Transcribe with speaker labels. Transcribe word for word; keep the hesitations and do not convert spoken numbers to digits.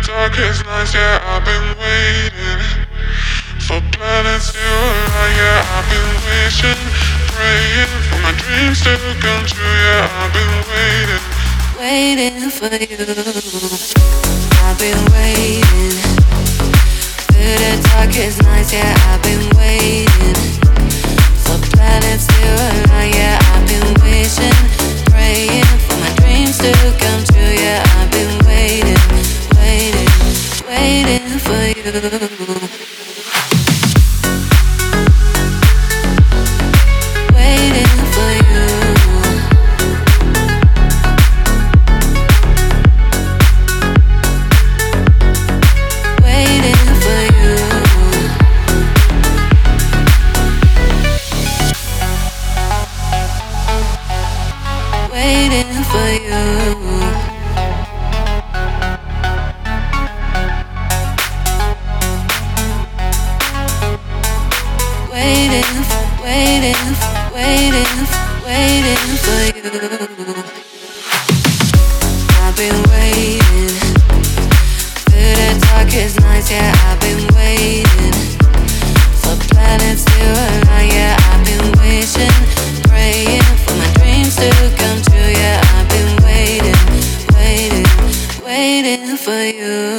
Speaker 1: darkest nights, yeah, I've been waiting for planets to align, yeah, I've been wishing, praying for my dreams to come true, yeah, I've been waiting, waiting for you. I've been waiting through the darkest nights, yeah, I've been waiting for planets to align, yeah, I've been wishing, praying for my dreams to come true, yeah, I've been waiting, waiting, waiting for you. Waiting for you. Waiting, waiting, waiting, waiting for you. I've been waiting through the darkest nights, yeah, I've been waiting for planets to align, yeah, I've been wishing, praying for my dreams to come true, yeah, I've been waiting, waiting, waiting for you.